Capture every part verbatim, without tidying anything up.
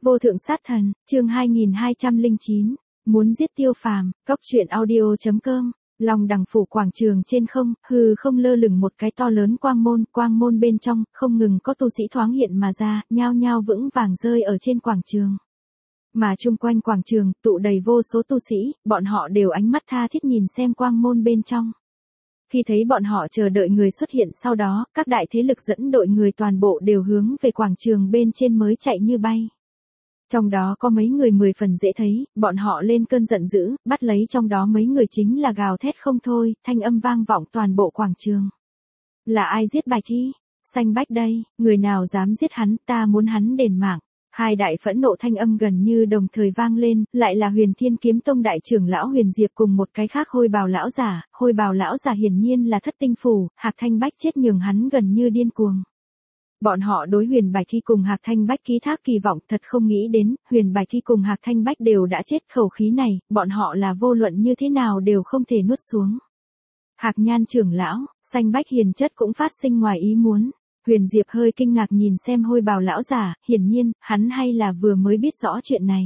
Vô thượng sát thần, chương hai nghìn hai trăm lẻ chín, muốn giết Tiêu Phàm, góc truyện audio chấm com. Long đằng phủ quảng trường trên không, hư không lơ lửng một cái to lớn quang môn, quang môn bên trong, không ngừng có tu sĩ thoáng hiện mà ra, nhao nhao vững vàng rơi ở trên quảng trường. Mà chung quanh quảng trường, tụ đầy vô số tu sĩ, bọn họ đều ánh mắt tha thiết nhìn xem quang môn bên trong. Khi thấy bọn họ chờ đợi người xuất hiện sau đó, các đại thế lực dẫn đội người toàn bộ đều hướng về quảng trường bên trên mới chạy như bay. Trong đó có mấy người mười phần dễ thấy, bọn họ lên cơn giận dữ, bắt lấy trong đó mấy người chính là gào thét không thôi, thanh âm vang vọng toàn bộ quảng trường. Là ai giết Bạch Thi? Xanh Bách đây, người nào dám giết hắn, ta muốn hắn đền mạng. Hai đại phẫn nộ thanh âm gần như đồng thời vang lên, lại là Huyền Thiên Kiếm Tông đại trưởng lão Huyền Diệp cùng một cái khác Hôi Bào lão giả, Hôi Bào lão giả hiển nhiên là Thất Tinh Phủ, Hạc Thanh Bách chết nhường hắn gần như điên cuồng. Bọn họ đối Huyền Bạch Thi cùng Hạc Thanh Bách ký thác kỳ vọng, thật không nghĩ đến, Huyền Bạch Thi cùng Hạc Thanh Bách đều đã chết, khẩu khí này, bọn họ là vô luận như thế nào đều không thể nuốt xuống. Hạc Nhan trưởng lão, Xanh Bách hiền chất cũng phát sinh ngoài ý muốn. Huyền Diệp hơi kinh ngạc nhìn xem Hôi Bào lão giả, hiển nhiên, hắn hay là vừa mới biết rõ chuyện này.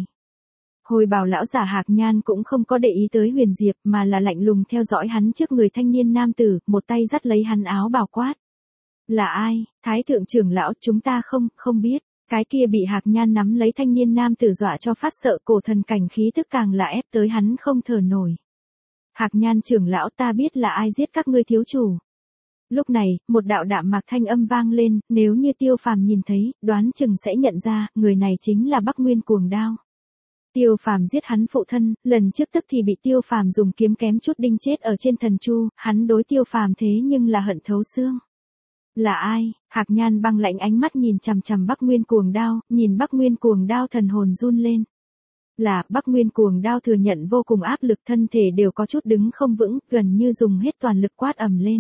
Hôi Bào lão giả Hạc Nhan cũng không có để ý tới Huyền Diệp mà là lạnh lùng theo dõi hắn trước người thanh niên nam tử, một tay dắt lấy hắn áo bào quát. Là ai? Thái thượng trưởng lão, chúng ta không, không biết. Cái kia bị Hạc Nhan nắm lấy thanh niên nam tử dọa cho phát sợ, cổ thần cảnh khí tức càng là ép tới hắn không thở nổi. Hạc Nhan trưởng lão, ta biết là ai giết các ngươi thiếu chủ. Lúc này, một đạo đạm mạc thanh âm vang lên, nếu như Tiêu Phàm nhìn thấy, đoán chừng sẽ nhận ra, người này chính là Bắc Nguyên Cuồng Đao. Tiêu Phàm giết hắn phụ thân, lần trước tức thì bị Tiêu Phàm dùng kiếm kém chút đinh chết ở trên thần chu, hắn đối Tiêu Phàm thế nhưng là hận thấu xương. Là ai? Hạc Nhan băng lạnh ánh mắt nhìn chằm chằm Bắc Nguyên Cuồng Đao, nhìn Bắc Nguyên Cuồng Đao thần hồn run lên. Là, Bắc Nguyên Cuồng Đao thừa nhận vô cùng áp lực, thân thể đều có chút đứng không vững, gần như dùng hết toàn lực quát ầm lên.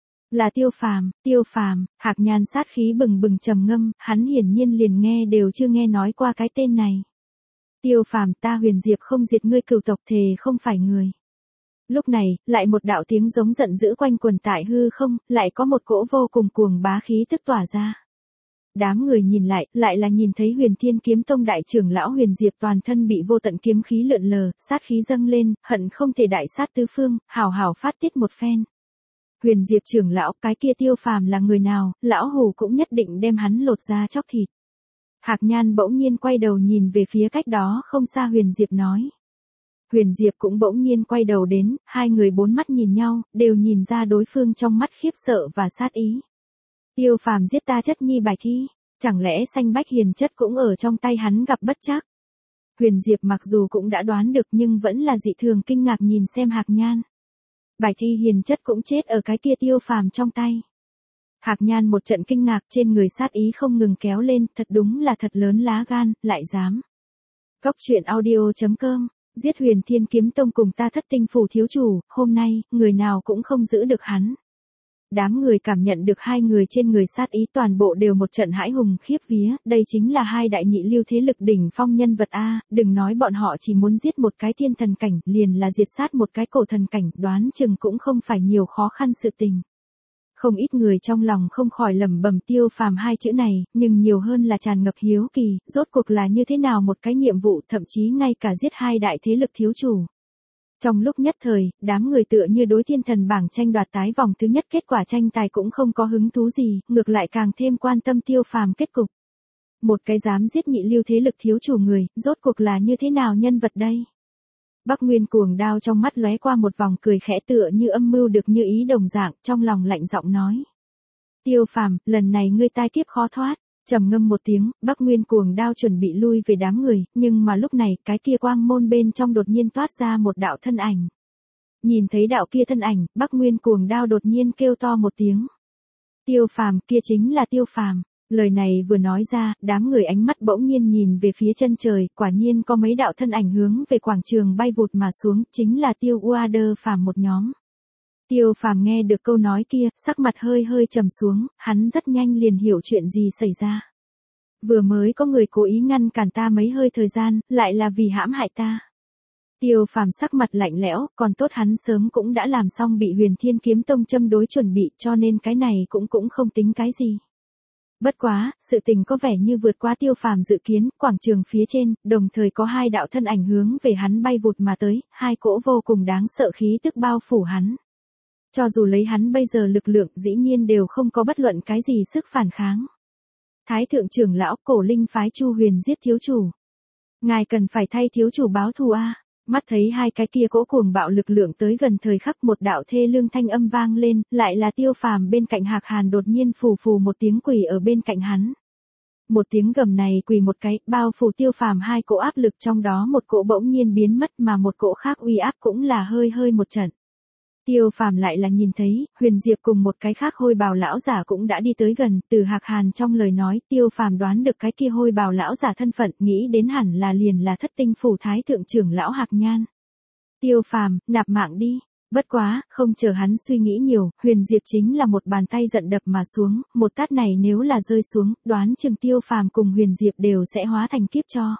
Là Tiêu Phàm, Tiêu Phàm, Hạc Nhan sát khí bừng bừng trầm ngâm, hắn hiển nhiên liền nghe đều chưa nghe nói qua cái tên này. Tiêu Phàm, ta Huyền Diệp không diệt ngươi cửu tộc, thề không phải người. Lúc này, lại một đạo tiếng giống giận dữ quanh quần tại hư không, lại có một cỗ vô cùng cuồng bá khí tức tỏa ra. Đám người nhìn lại, lại là nhìn thấy Huyền Thiên Kiếm Tông đại trưởng lão Huyền Diệp toàn thân bị vô tận kiếm khí lượn lờ, sát khí dâng lên, hận không thể đại sát tứ phương, hào hào phát tiết một phen. Huyền Diệp trưởng lão, cái kia Tiêu Phàm là người nào, lão hủ cũng nhất định đem hắn lột ra chóc thịt. Hạc Nhan bỗng nhiên quay đầu nhìn về phía cách đó không xa Huyền Diệp nói. Huyền Diệp cũng bỗng nhiên quay đầu đến, hai người bốn mắt nhìn nhau, đều nhìn ra đối phương trong mắt khiếp sợ và sát ý. Tiêu Phàm giết ta chất nhi Bạch Thi, chẳng lẽ Xanh Bách hiền chất cũng ở trong tay hắn gặp bất trắc. Huyền Diệp mặc dù cũng đã đoán được nhưng vẫn là dị thường kinh ngạc nhìn xem Hạc Nhan. Bạch Thi hiền chất cũng chết ở cái kia Tiêu Phàm trong tay. Hạc Nhan một trận kinh ngạc, trên người sát ý không ngừng kéo lên, thật đúng là thật lớn lá gan, lại dám. Góc truyện audio chấm com, giết Huyền Thiên Kiếm Tông cùng ta Thất Tinh Phủ thiếu chủ, hôm nay, người nào cũng không giữ được hắn. Đám người cảm nhận được hai người trên người sát ý toàn bộ đều một trận hãi hùng khiếp vía, đây chính là hai đại nhị lưu thế lực đỉnh phong nhân vật A, đừng nói bọn họ chỉ muốn giết một cái thiên thần cảnh, liền là diệt sát một cái cổ thần cảnh, đoán chừng cũng không phải nhiều khó khăn sự tình. Không ít người trong lòng không khỏi lẩm bẩm Tiêu Phàm hai chữ này, nhưng nhiều hơn là tràn ngập hiếu kỳ, rốt cuộc là như thế nào một cái nhiệm vụ, thậm chí ngay cả giết hai đại thế lực thiếu chủ. Trong lúc nhất thời, đám người tựa như đối thiên thần bảng tranh đoạt tái vòng thứ nhất, kết quả tranh tài cũng không có hứng thú gì, ngược lại càng thêm quan tâm Tiêu Phàm kết cục. Một cái dám giết nhị lưu thế lực thiếu chủ người, rốt cuộc là như thế nào nhân vật đây? Bắc Nguyên Cuồng Đao trong mắt lóe qua một vòng cười khẽ tựa như âm mưu được như ý đồng dạng, trong lòng lạnh giọng nói. Tiêu Phàm, lần này ngươi tai kiếp khó thoát. Trầm ngâm một tiếng, Bắc Nguyên Cuồng Đao chuẩn bị lui về đám người, nhưng mà lúc này, cái kia quang môn bên trong đột nhiên toát ra một đạo thân ảnh. Nhìn thấy đạo kia thân ảnh, Bắc Nguyên Cuồng Đao đột nhiên kêu to một tiếng. Tiêu Phàm, kia chính là Tiêu Phàm. Lời này vừa nói ra, đám người ánh mắt bỗng nhiên nhìn về phía chân trời, quả nhiên có mấy đạo thân ảnh hướng về quảng trường bay vụt mà xuống, chính là Tiêu Uader Phàm một nhóm. Tiêu Phàm nghe được câu nói kia, sắc mặt hơi hơi trầm xuống, hắn rất nhanh liền hiểu chuyện gì xảy ra. Vừa mới có người cố ý ngăn cản ta mấy hơi thời gian, lại là vì hãm hại ta. Tiêu Phàm sắc mặt lạnh lẽo, còn tốt hắn sớm cũng đã làm xong bị Huyền Thiên Kiếm Tông châm đối chuẩn bị, cho nên cái này cũng cũng không tính cái gì. Bất quá, sự tình có vẻ như vượt quá Tiêu Phàm dự kiến, quảng trường phía trên, đồng thời có hai đạo thân ảnh hướng về hắn bay vụt mà tới, hai cỗ vô cùng đáng sợ khí tức bao phủ hắn. Cho dù lấy hắn bây giờ lực lượng dĩ nhiên đều không có bất luận cái gì sức phản kháng. Thái thượng trưởng lão Cổ Linh phái Chu Huyền giết thiếu chủ. Ngài cần phải thay thiếu chủ báo thù a. Mắt thấy hai cái kia cỗ cuồng bạo lực lượng tới gần thời khắc một đạo thê lương thanh âm vang lên, lại là Tiêu Phàm bên cạnh Hạc Hàn đột nhiên phù phù một tiếng quỳ ở bên cạnh hắn. Một tiếng gầm này quỳ một cái, bao phủ Tiêu Phàm hai cỗ áp lực trong đó một cỗ bỗng nhiên biến mất mà một cỗ khác uy áp cũng là hơi hơi một trận. Tiêu Phàm lại là nhìn thấy, Huyền Diệp cùng một cái khác hôi bào lão giả cũng đã đi tới gần, từ Hạc Hàn trong lời nói, Tiêu Phàm đoán được cái kia hôi bào lão giả thân phận, nghĩ đến hẳn là liền là Thất Tinh phủ thái thượng trưởng lão Hạc Nhan. Tiêu Phàm, nạp mạng đi. Bất quá, không chờ hắn suy nghĩ nhiều, Huyền Diệp chính là một bàn tay giận đập mà xuống, một tát này nếu là rơi xuống, đoán chừng Tiêu Phàm cùng Huyền Diệp đều sẽ hóa thành kiếp cho.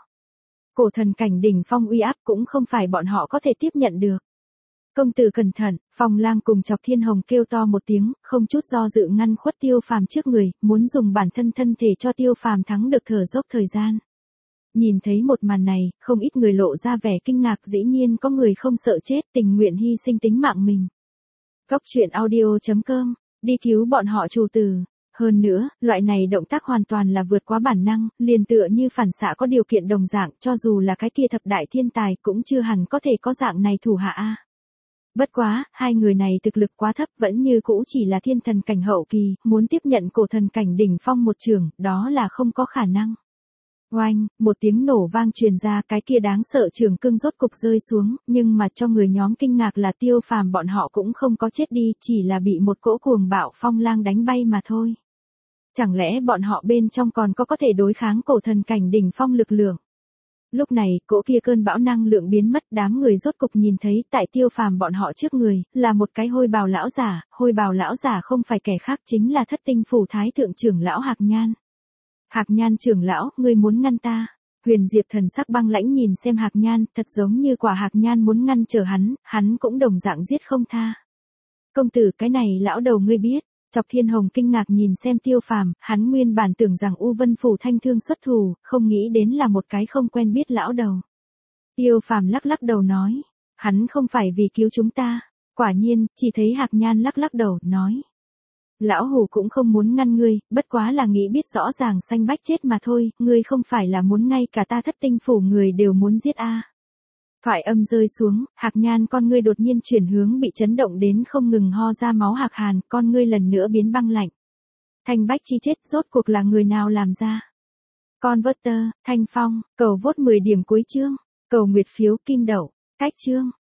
Cổ thần cảnh đỉnh phong uy áp cũng không phải bọn họ có thể tiếp nhận được. Công tử cẩn thận, Phong Lang cùng Chọc Thiên Hồng kêu to một tiếng, không chút do dự ngăn khuất Tiêu Phàm trước người, muốn dùng bản thân thân thể cho Tiêu Phàm thắng được thở dốc thời gian. Nhìn thấy một màn này, không ít người lộ ra vẻ kinh ngạc, dĩ nhiên có người không sợ chết, tình nguyện hy sinh tính mạng mình. Góc truyện audio chấm com, đi cứu bọn họ chủ tử. Hơn nữa, loại này động tác hoàn toàn là vượt quá bản năng, liền tựa như phản xạ có điều kiện đồng dạng, cho dù là cái kia thập đại thiên tài cũng chưa hẳn có thể có dạng này thủ hạ a. Bất quá, hai người này thực lực quá thấp, vẫn như cũ chỉ là thiên thần cảnh hậu kỳ, muốn tiếp nhận cổ thần cảnh đỉnh phong một trường, đó là không có khả năng. Oanh, một tiếng nổ vang truyền ra, cái kia đáng sợ trường cương rốt cục rơi xuống, nhưng mà cho người nhóm kinh ngạc là Tiêu Phàm bọn họ cũng không có chết đi, chỉ là bị một cỗ cuồng bạo phong lang đánh bay mà thôi. Chẳng lẽ bọn họ bên trong còn có có thể đối kháng cổ thần cảnh đỉnh phong lực lượng? Lúc này, cỗ kia cơn bão năng lượng biến mất, đám người rốt cục nhìn thấy tại Tiêu Phàm bọn họ trước người, là một cái hôi bào lão giả, hôi bào lão giả không phải kẻ khác chính là Thất Tinh phủ thái thượng trưởng lão Hạc Nhan. Hạc Nhan trưởng lão, ngươi muốn ngăn ta? Huyền Diệp thần sắc băng lãnh nhìn xem Hạc Nhan, thật giống như quả Hạc Nhan muốn ngăn trở hắn, hắn cũng đồng dạng giết không tha. Công tử, cái này lão đầu ngươi biết? Chọc Thiên Hồng kinh ngạc nhìn xem Tiêu Phàm, hắn nguyên bản tưởng rằng U Vân phủ thanh thương xuất thủ, không nghĩ đến là một cái không quen biết lão đầu. Tiêu Phàm lắc lắc đầu nói, hắn không phải vì cứu chúng ta. Quả nhiên, chỉ thấy Hạc Nhan lắc lắc đầu, nói. Lão hủ cũng không muốn ngăn ngươi, bất quá là nghĩ biết rõ ràng xanh bách chết mà thôi, ngươi không phải là muốn ngay cả ta Thất Tinh phủ người đều muốn giết a. À. Thoại âm rơi xuống, Hạc Nhan con ngươi đột nhiên chuyển hướng bị chấn động đến không ngừng ho ra máu Hạc Hàn, con ngươi lần nữa biến băng lạnh. Thanh bách chi chết rốt cuộc là người nào làm ra? Con vớt tơ, Thanh Phong, cầu vốt mười điểm cuối chương, cầu nguyệt phiếu kim đậu, cách chương.